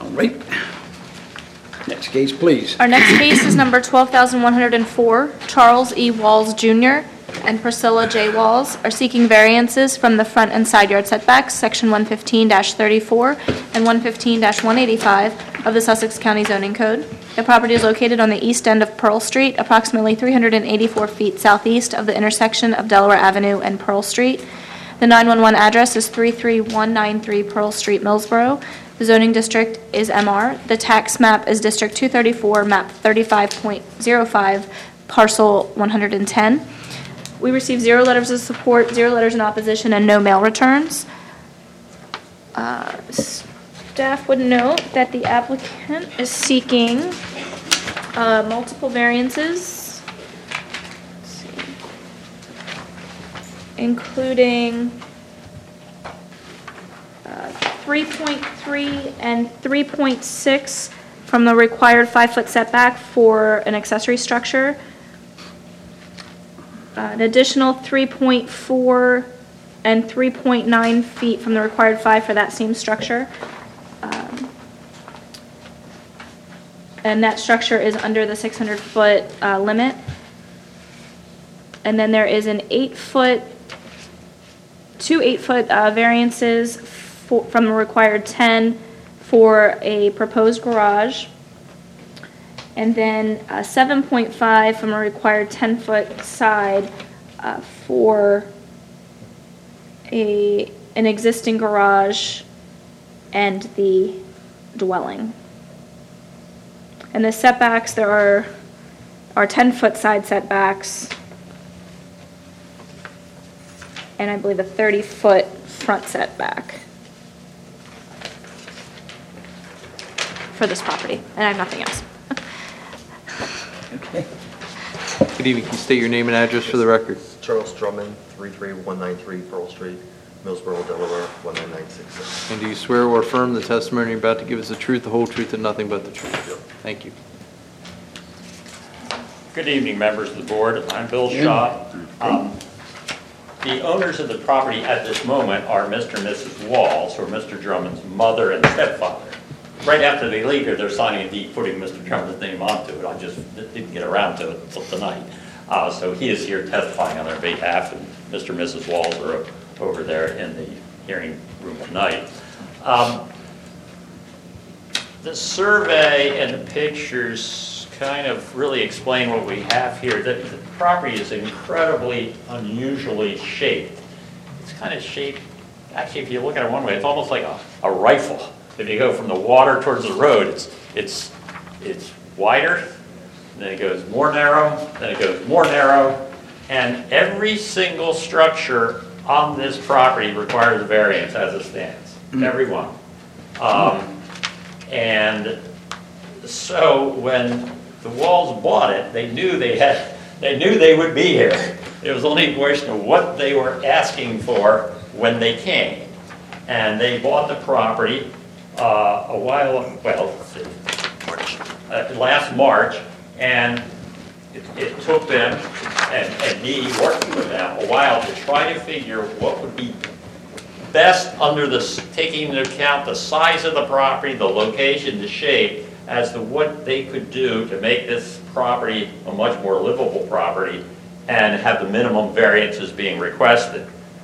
right. Next case, please. Our next case is number 12,104. Charles E. Walls Jr. and Priscilla J. Walls are seeking variances from the front and side yard setbacks, Section 115-34 and 115-185 of the Sussex County Zoning Code. The property is located on the east end of Pearl Street, approximately 384 feet southeast of the intersection of Delaware Avenue and Pearl Street. The 911 address is 33193 Pearl Street, Millsboro. The zoning district is MR. The tax map is District 234, map 35.05, parcel 110. We received 0 letters of support, 0 letters in opposition, and no mail returns. Staff would note that the applicant is seeking multiple variances, let's see, including 3.3 and 3.6 from the required 5-foot setback for an accessory structure. An additional 3.4 and 3.9 feet from the required 5 for that same structure. And that structure is under the 600-foot limit. And then there is an 8-foot, 2 8-foot variances from the required 10 for a proposed garage. And then 7.5 from a required 10-foot side for an existing garage and the dwelling. And the setbacks, there are 10-foot side setbacks and I believe a 30-foot front setback for this property, and I have nothing else. Okay. Good evening. Can you state your name and address for the record? Charles Drummond, 33193 Pearl Street, Millsboro, Delaware, 19966. And do you swear or affirm the testimony you're about to give us the truth, the whole truth, and nothing but the truth? Yep. Thank you. Good evening, members of the board. I'm Bill Shaw. The owners of the property at this moment are Mr. and Mrs. Walls, who are Mr. Drummond's mother and stepfather. Right after they leave here, they're signing a deed putting Mr. Drummond's name onto it. I just didn't get around to it until tonight. So he is here testifying on their behalf, and Mr. and Mrs. Walls are over there in the hearing room tonight. The survey and the pictures kind of really explain what we have here. The property is incredibly unusually shaped. It's kind of shaped, actually, if you look at it one way, it's almost like a rifle. If you go from the water towards the road, it's wider, then it goes more narrow, then it goes more narrow, and every single structure on this property requires a variance as it stands. Every one. And so when the Walls bought it, they knew they would be here. It was only a question of what they were asking for when they came. And they bought the property last March, and it took them and me working with them a while to try to figure what would be best taking into account the size of the property, the location, the shape, as to what they could do to make this property a much more livable property and have the minimum variances being requested.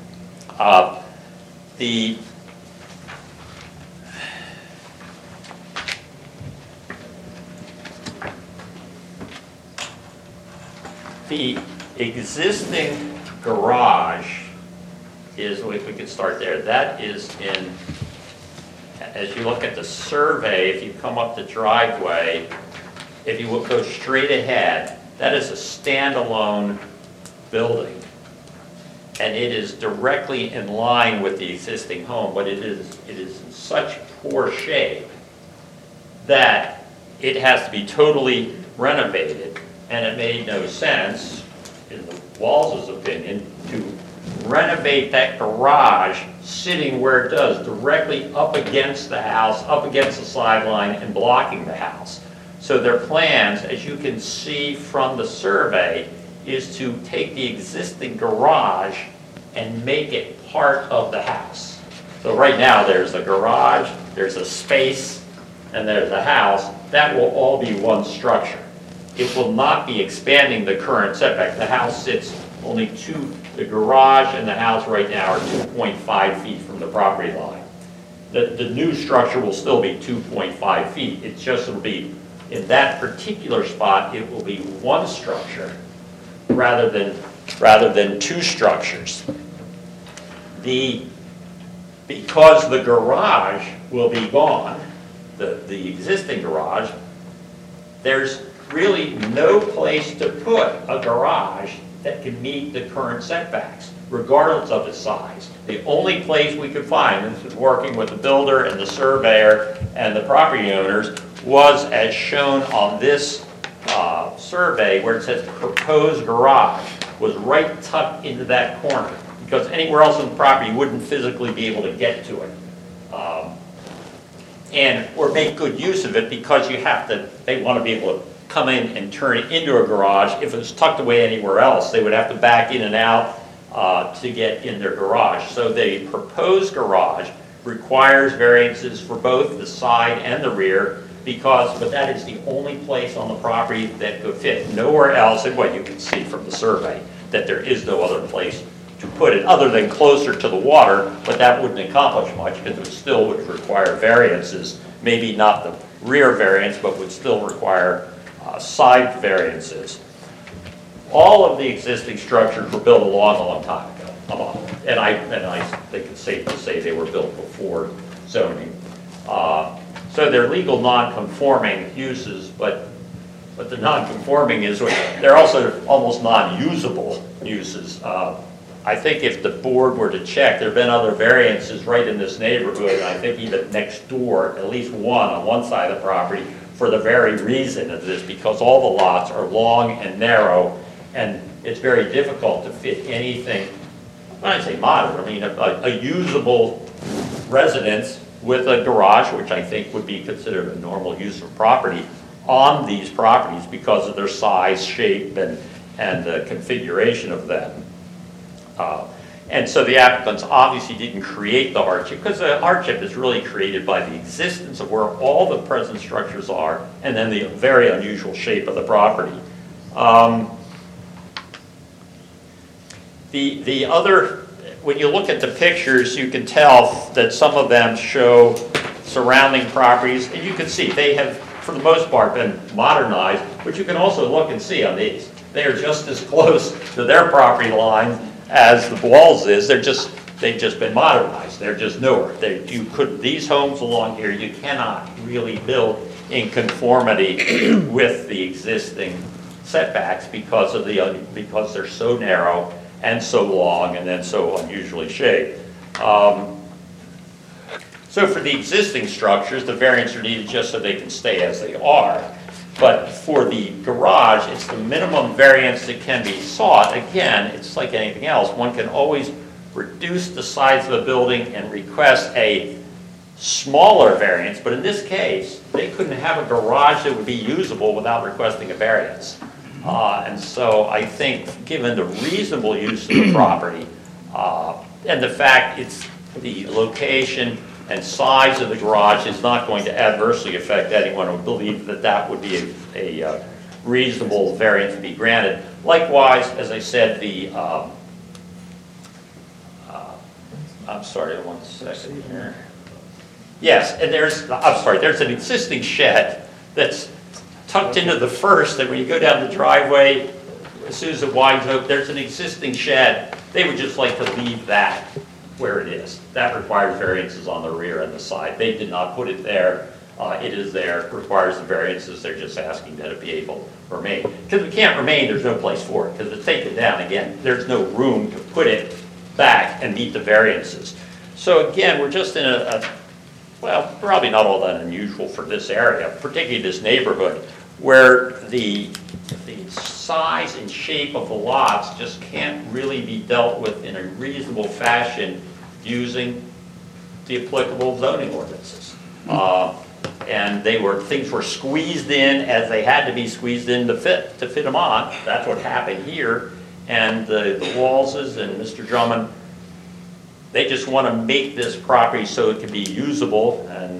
The existing garage is, if we could start there, that is in, as you look at the survey, if you come up the driveway, if you will go straight ahead, that is a standalone building. And it is directly in line with the existing home, but it is in such poor shape that it has to be totally renovated. And it made no sense, in the Walls' opinion, to renovate that garage sitting where it does, directly up against the house, up against the sideline, and blocking the house. So their plans, as you can see from the survey, is to take the existing garage and make it part of the house. So right now there's a garage, there's a space, and there's a house, that will all be one structure. It will not be expanding the current setback. The house sits only the garage and the house right now are 2.5 feet from the property line. The new structure will still be 2.5 feet. It just will be, in that particular spot, it will be one structure rather than two structures. Because the garage will be gone, the existing garage, there's really no place to put a garage that can meet the current setbacks, regardless of its size. The only place we could find, and this is working with the builder and the surveyor and the property owners, was as shown on this survey where it says proposed garage, was right tucked into that corner, because anywhere else on the property you wouldn't physically be able to get to it. Or make good use of it, because they want to be able to come in and turn it into a garage. If it was tucked away anywhere else, they would have to back in and out to get in their garage. So the proposed garage requires variances for both the side and the rear, but that is the only place on the property that could fit. Nowhere else, and what you can see from the survey, that there is no other place to put it other than closer to the water, but that wouldn't accomplish much because it still would require variances, maybe not the rear variance, but would still require side variances. All of the existing structures were built a long time ago, and I think it's safe to say they were built before zoning. So they're legal non-conforming uses, but the non-conforming is they're also almost non-usable uses. I think if the board were to check, there have been other variances right in this neighborhood, and I think even next door, at least one on one side of the property, for the very reason of this, because all the lots are long and narrow, and it's very difficult to fit anything, when I say modern, I mean a usable residence with a garage, which I think would be considered a normal use of property, on these properties because of their size, shape, and the configuration of them. And so the applicants obviously didn't create the hardship, because the hardship is really created by the existence of where all the present structures are, and then the very unusual shape of the property. The other, when you look at the pictures, you can tell that some of them show surrounding properties, and you can see they have, for the most part, been modernized, but you can also look and see on these. They are just as close to their property line as the walls is. They've just been modernized. They're just newer. These homes along here, you cannot really build in conformity with the existing setbacks because they're so narrow and so long and then so unusually shaped. So for the existing structures, the variants are needed just so they can stay as they are. But for the garage, it's the minimum variance that can be sought. Again, it's like anything else. One can always reduce the size of a building and request a smaller variance, but in this case, they couldn't have a garage that would be usable without requesting a variance. And so I think, given the reasonable use of the property, and the fact it's the location and size of the garage is not going to adversely affect anyone who believes that would be a reasonable variance to be granted. Likewise, as I said, I'm sorry, 1 second here. Yes, and there's an existing shed that's tucked into the first, and when you go down the driveway, as soon as it winds up, there's an existing shed. They would just like to leave that where it is. That requires variances on the rear and the side. They did not put it there. It is there. It requires the variances. They're just asking that it be able to remain. Because it can't remain, there's no place for it. Because it's taken down again. There's no room to put it back and meet the variances. So again, we're just in well, probably not all that unusual for this area, particularly this neighborhood, where the size and shape of the lots just can't really be dealt with in a reasonable fashion using the applicable zoning ordinances. And things were squeezed in as they had to be squeezed in to fit them on. That's what happened here. And the Wallses and Mr. Drummond, they just want to make this property so it can be usable, and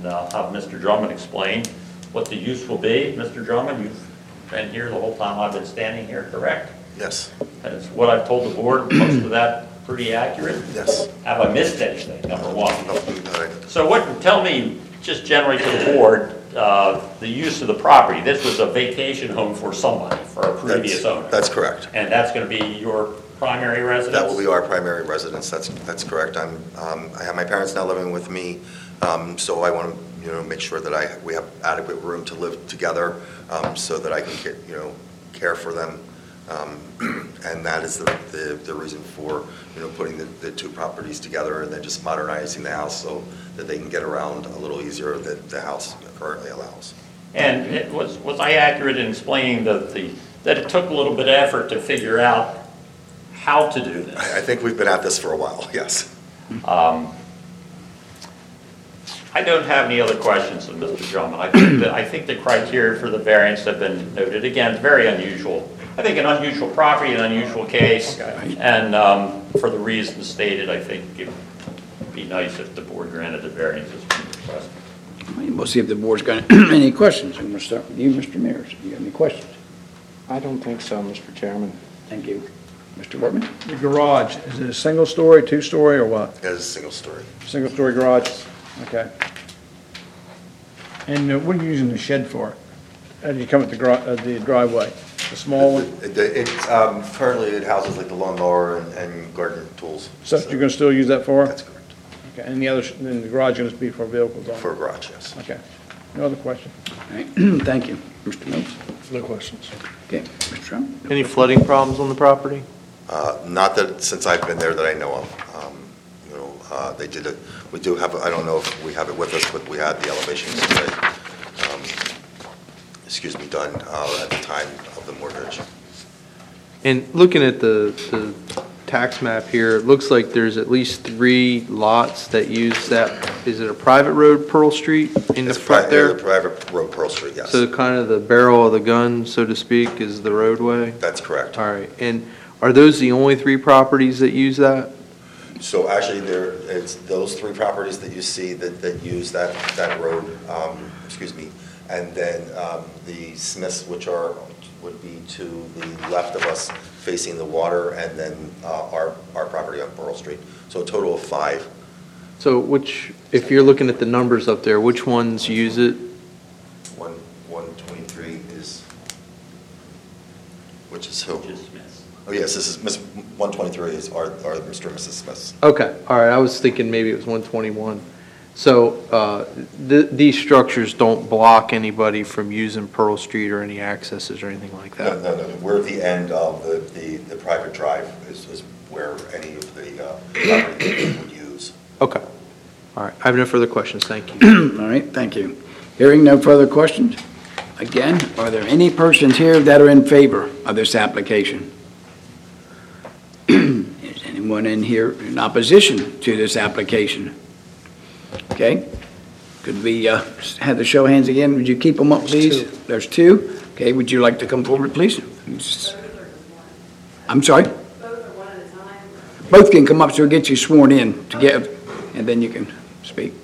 and have Mr. Drummond explain what the use will be. Mr. Drummond, you've been here the whole time I've been standing here, correct? Yes, Is what I've told the board, most of that pretty accurate? yes. Have I missed anything, number one? No, no, So tell me, just generally to the board, the use of the property. This was a vacation home for somebody, for a previous owner. That's correct. And that's going to be your primary residence? That will be our primary residence, that's correct. I have my parents now living with me, so I want to, make sure that we have adequate room to live together, so that I can get, care for them. And that is the reason for, putting the two properties together and then just modernizing the house so that they can get around a little easier that the house currently allows. And was I accurate in explaining that it took a little bit of effort to figure out how to do this? I think we've been at this for a while, yes. I don't have any other questions of Mr. Drummond. I think the criteria for the variance have been noted. Again, very unusual. I think an unusual property, an unusual case, and for the reasons stated, I think it would be nice if the board granted the variance as requested. All right, we'll see if the board's got any questions. I'm going to start with you, Mr. Mears. You got any questions? I don't think so, Mr. Chairman. Thank you. Mr. Wortman? The garage, is it a single-story, two-story, or what? It is a single story. Single-story garage? Okay. And what are you using the shed for? As you come at the driveway? The small one? Currently, it houses like the lawnmower and garden tools. Stuff you're going to still use that for? That's correct. Okay, and the other, then the garage is going to be for vehicles only? For a garage, yes. Okay. No other question? All right, thank you. Mr. Mills? No questions. Okay, Mr. Trump? Any flooding problems on the property? Not that, since I've been there that I know of. They did it, we do have, I don't know if we have it with us, but we had the elevations done at the time of the mortgage. And looking at the tax map here, it looks like there's at least 3 lots that use that. Is it a private road, Pearl Street, in the It's front there? The private road, Pearl Street, yes. So kind of the barrel of the gun, so to speak, is the roadway? That's correct. All right, and are those the only 3 properties that use that? So actually, it's those 3 properties that you see that use that road, and then the Smiths, which would be to the left of us, facing the water, and then our property on Pearl Street. So a total of 5. So if you're looking at the numbers up there, which ones use it? 123 which is who? Which is Smith's. Oh, yes, this is 123 is our Mr. and Mrs. Smiths. Okay, all right, I was thinking maybe it was 121. So these structures don't block anybody from using Pearl Street or any accesses or anything like No, that? no, we're at the end of the private drive is where any of the property would use. Okay, all right, I have no further questions, thank you. All right, thank you. Hearing no further questions, again, are there any persons here that are in favor of this application? Is anyone in here in opposition to this application? Okay, could we have the show of hands again? Would you keep them up, please? There's 2. Okay, would you like to come forward, please? I'm sorry? Both are one at a time? Both can come up, so we'll get you sworn in together, and then you can speak.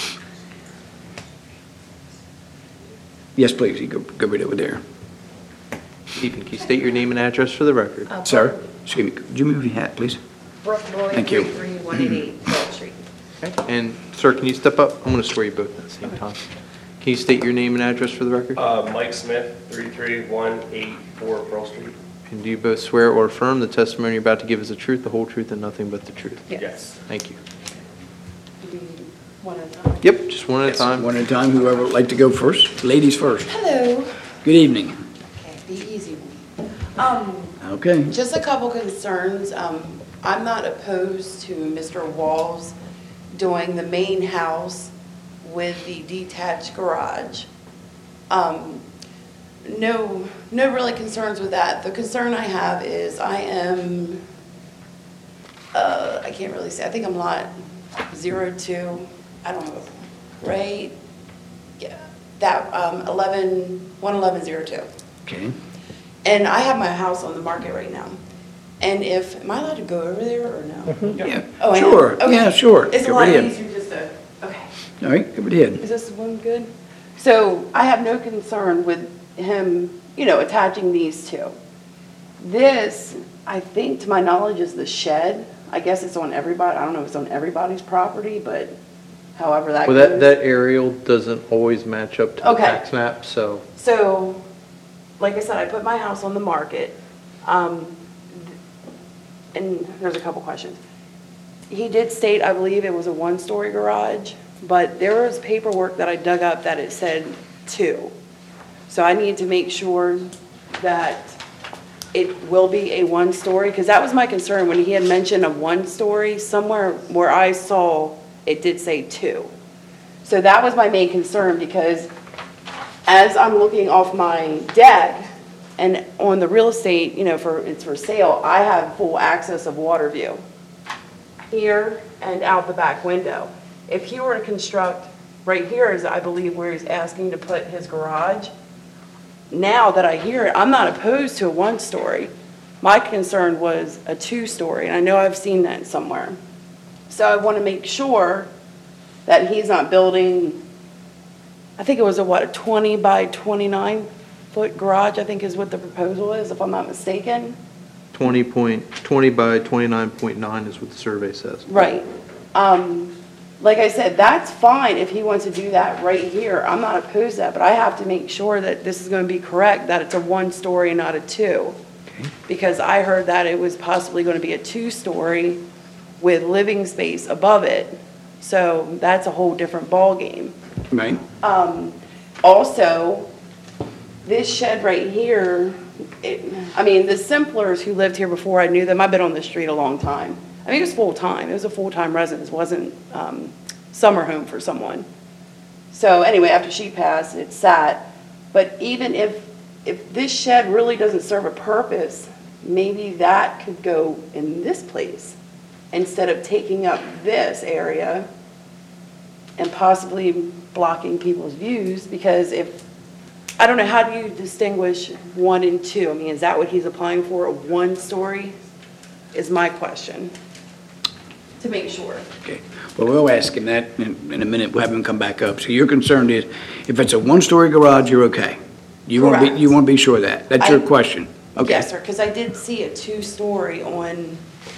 Yes, please, you go right over there. Ethan, can you state your name and address for the record? Sir, excuse me, could you move your hat, please? Brooke Lloyd, Thank you. 33188 Pearl Street. Okay. And sir, can you step up? I'm going to swear you both at the same time. Can you state your name and address for the record? Mike Smith, 33184 Pearl Street. And do you both swear or affirm the testimony you're about to give is the truth, the whole truth, and nothing but the truth? Yes. Thank you. Do we do one at a time? Yep, just one at a time. One at a time, whoever would like to go first. Ladies first. Hello. Good evening. Okay, the easy one. Okay. Just a couple concerns. I'm not opposed to Mr. Walls doing the main house with the detached garage. No really concerns with that. The concern I have is I am, I can't really say, I think I'm lot 02. I don't have a, right? Yeah, that 11102. Okay. And I have my house on the market right now. And am I allowed to go over there or no? Yeah, Oh, I am? sure. Okay. Yeah, sure. It's a Go lot right in. easier just to, okay. All right, go ahead. Is this one good? So I have no concern with him, attaching these two. This, I think, to my knowledge, is the shed. I guess it's on everybody, I don't know if it's on everybody's property, but however that Well, goes. that aerial doesn't always match up to the Okay. tax map, so. So, like I said, I put my house on the market, and there's a couple questions. He did state, I believe it was a one-story garage, but there was paperwork that I dug up that it said 2. So I need to make sure that it will be a one-story, because that was my concern when he had mentioned a one-story. Somewhere where I saw, it did say 2. So that was my main concern, because as I'm looking off my deck and on the real estate, it's for sale, I have full access of water view here and out the back window. If he were to construct, right here is, I believe, where he's asking to put his garage. Now that I hear it, I'm not opposed to a one-story. My concern was a 2-story, and I know I've seen that somewhere. So I want to make sure that he's not building, I think it was a 20 by 29 foot garage, I think is what the proposal is, if I'm not mistaken. 20 by 29.9 is what the survey says. Right. Like I said, that's fine if he wants to do that right here. I'm not opposed to that, but I have to make sure that this is going to be correct, that it's a 1-story and not a 2. Because I heard that it was possibly going to be a 2-story with living space above it. So that's a whole different ballgame. Right? Also, this shed right here, the Simplers who lived here before I knew them, I've been on the street a long time. I mean, it was full-time. It was a full-time residence. It wasn't summer home for someone. So anyway, after she passed, it sat. But even if this shed really doesn't serve a purpose, maybe that could go in this place instead of taking up this and possibly blocking people's views, because I don't know, how do you distinguish 1 and 2? I mean, is that what he's applying for, a 1-story, is my question, to make sure. Okay. Well, we'll ask him that in a minute. We'll have him come back up. So your concern is, if it's a 1-story garage, you're okay? You want Correct. to be sure of that? That's your I- question? Okay. Yes, sir, because I did see a 2-story on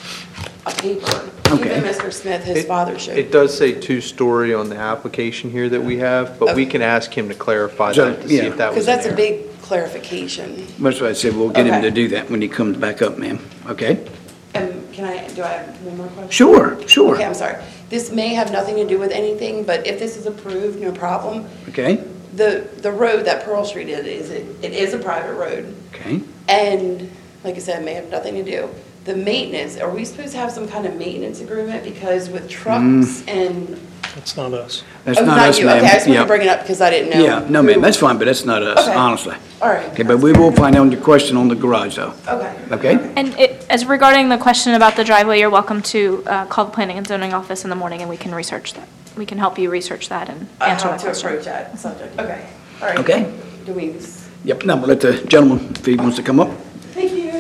a paper. Okay. Even Mr. Smith, his father showed. It does say 2-story on the application here that we have, but we Okay. can ask him to clarify So, that to see yeah. if that was Because in that's a there. big clarification. That's what I said. We'll get him Okay. to do that when he comes back up, ma'am. Okay? Do I have one more question? Sure, sure. Okay, I'm sorry. This may have nothing to do with anything, but if this is approved, no problem. Okay? The road that Pearl Street is, it is a private road. Okay? And like I said, it may have nothing to do. The maintenance, are we supposed to have some kind of maintenance agreement? Because with trucks and. That's not us. That's Oh, not us, you. ma'am. Okay, I just wanted Yeah. to bring it up because I didn't know. Yeah, no, ma'am, that's fine, but that's not us, Okay. honestly. All right. Okay, but we will find out your question on the garage, though. Okay. Okay? And as regarding the question about the driveway, you're welcome to call the planning and zoning office in the morning, and we can research that. We can help you research that and answer How that to question. approach that subject. Okay. All right. Okay. Do we, Yep, now we'll let the gentleman, if he wants to come up. thank you.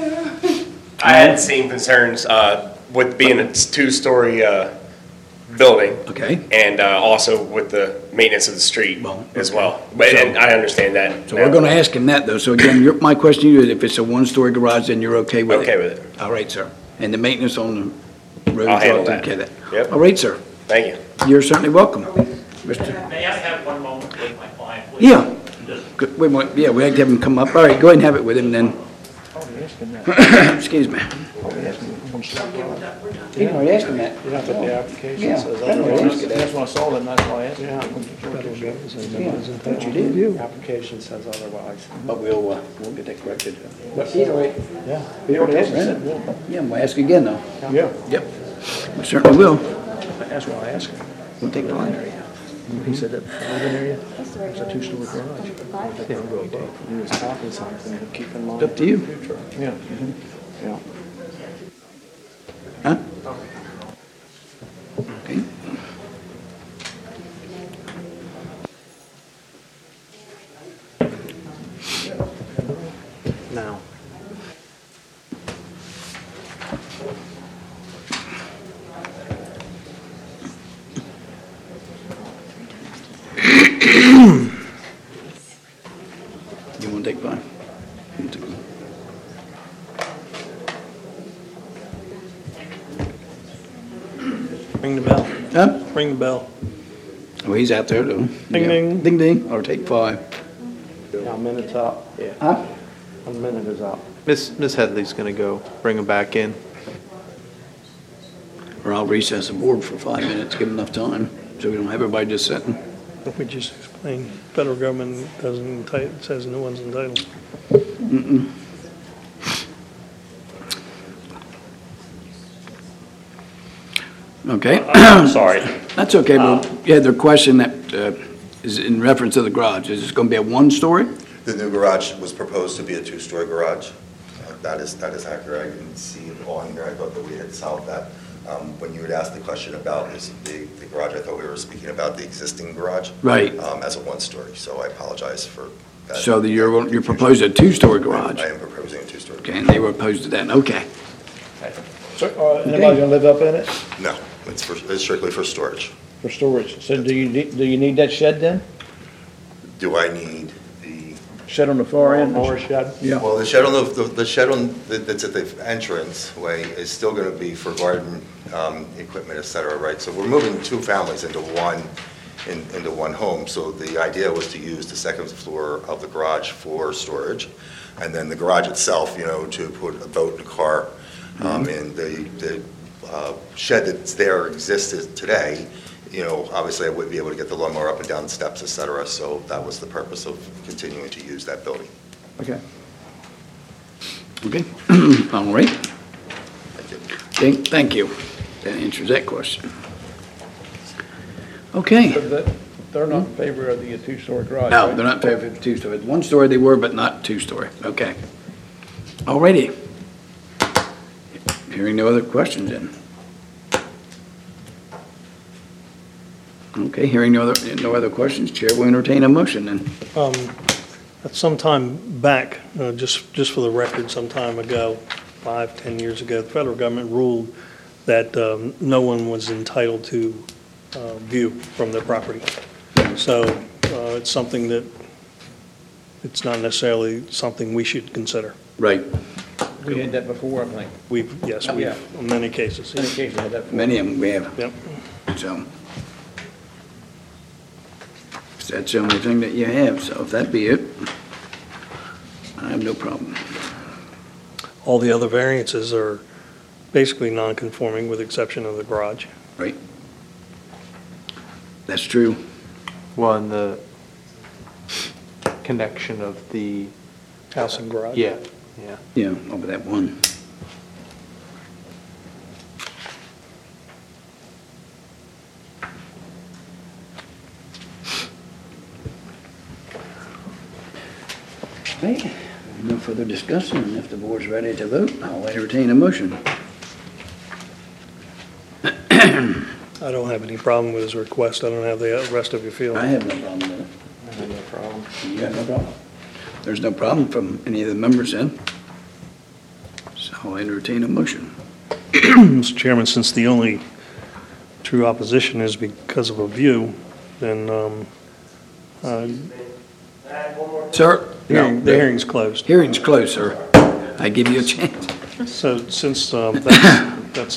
I had the same concerns with being a 2-story building. Okay? And also with the maintenance of the street Well, as okay. well. But, and I understand that. So we're going to ask him that, though. So again, my question to you is, if it's a 1-story garage, then you're okay with it? Okay with it. All right, sir. And the maintenance on the road? I'll handle that. Okay, Yep. All right, sir. Thank you. You're certainly welcome. Mr. May I have one moment with my client, please? Yeah. Just- Good. We want, yeah, we have to have him come up. All right, go ahead and have it with him then. Excuse me. You already asked him that. Yeah, but the application Yeah, says I know, I asked otherwise. it. That's when I saw it, and that's why I asked. Yeah. But you did. Application says otherwise. But we'll get that corrected. But he's all right. Yeah. He already asked him. Yeah, we'll ask again, though. Yeah, Yep. We certainly will. that's why I asked him. We'll take the line. He said that living area, it's a 2-story garage. He was talking something to keep in mind. Up to you. Yeah. Yeah. Huh? Okay. Now. You want to take 5? Ring the bell. Huh? Ring the bell. Well, he's out there, though. Ding, Yeah. ding. Ding, ding, or take 5. Yeah, minute's up. Yeah. Huh? 1 minute is up. Miss Headley's going to go bring them back in. Or I'll recess the board for 5 minutes, give enough time, so we don't have everybody just sitting. We just explained, federal government doesn't entitle, says no one's entitled. Okay? I'm sorry. That's okay, but you had the question that is in reference to the garage. Is this going to be a one-story? The new garage was proposed to be a two-story garage. That is accurate. I didn't see it on here. I thought that we had solved that. When you had asked the question about the garage, I thought we were speaking about the existing garage. Right. As a one-story, so I apologize for that. So you're proposing a two-story garage? I am proposing a two-story. Okay, and they were opposed to that, okay. So, anybody gonna live up in it No, it's strictly for storage. for storage? So do you need that shed then? Do I need the, Shed on the far end? More shed. Yeah. well, the shed on the shed that's at the entrance way is still going to be for garden equipment, et cetera, right? So we're moving two families into one home. So the idea was to use the second floor of the garage for storage, and then the garage itself, to put a boat and a car. And the shed that's there existed today. Obviously I wouldn't be able to get the lawnmower up and down the steps, et cetera, so that was the purpose of continuing to use that building. Okay. Okay, all right. Thank you. Okay, thank you. That answers that question. Okay. But they're not in favor of the two-story garage, No, right? they're not fair for two-story. One-story they were, but not two-story. Okay. All righty. Hearing no other questions then. Okay, hearing no other questions, Chair will entertain a motion then. At some time back, just for the record, some time ago, 5-10 years ago, the federal government ruled that no one was entitled to view from their property. So it's something that, it's not necessarily something we should consider. Right. We had that before, I think. Yes, Yeah. in many cases. In any case, we had that before. Many of them we have, Yep. so. That's the only thing that you have, so if that be it, I have no problem. All the other variances are basically non-conforming with exception of the garage. Right? That's true. Well, and the connection of the, House and garage. yeah. Yeah, over that one. Right, no further discussion. If the board's ready to vote, I'll entertain a motion. I don't have any problem with his request. I don't have the rest of your I feeling. have no problem with it. I have no problem. You have no problem? There's no problem from any of the members then. So I'll entertain a motion. Mr. Chairman, since the only true opposition is because of a view, then Sir? the hearing's closed. Hearing's closed, sir. I give you a chance. So since that's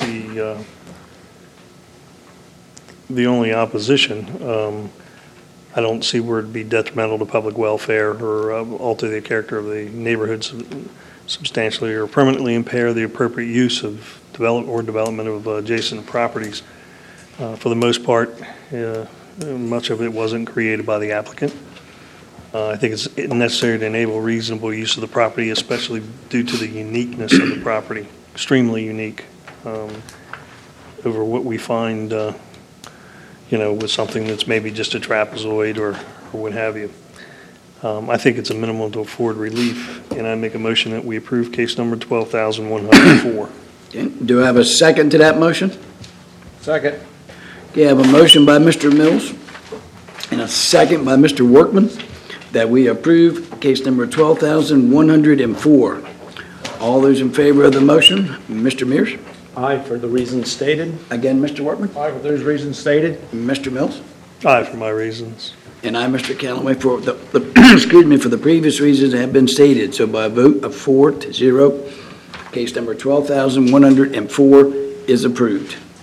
the only opposition, I don't see where it'd be detrimental to public welfare or alter the character of the neighborhood substantially or permanently impair the appropriate use of development of adjacent properties. For the most part, much of it wasn't created by the applicant. I think it's necessary to enable reasonable use of the property, especially due to the uniqueness of the property, extremely unique over what we find, with something that's maybe just a trapezoid or what have you. I think it's a minimum to afford relief, and I make a motion that we approve case number 12,104. Okay, do I have a second to that motion? Second. Okay, I have a motion by Mr. Mills and a second by Mr. Workman that we approve case number 12,104. All those in favor of the motion, Mr. Mears? Aye, for the reasons stated. Again, Mr. Workman? Aye, for those reasons stated. Mr. Mills? Aye, for my reasons. And I, Mr. Callaway, for the, excuse me, for the previous reasons that have been stated. So by a vote of 4-0, case number 12,104 is approved.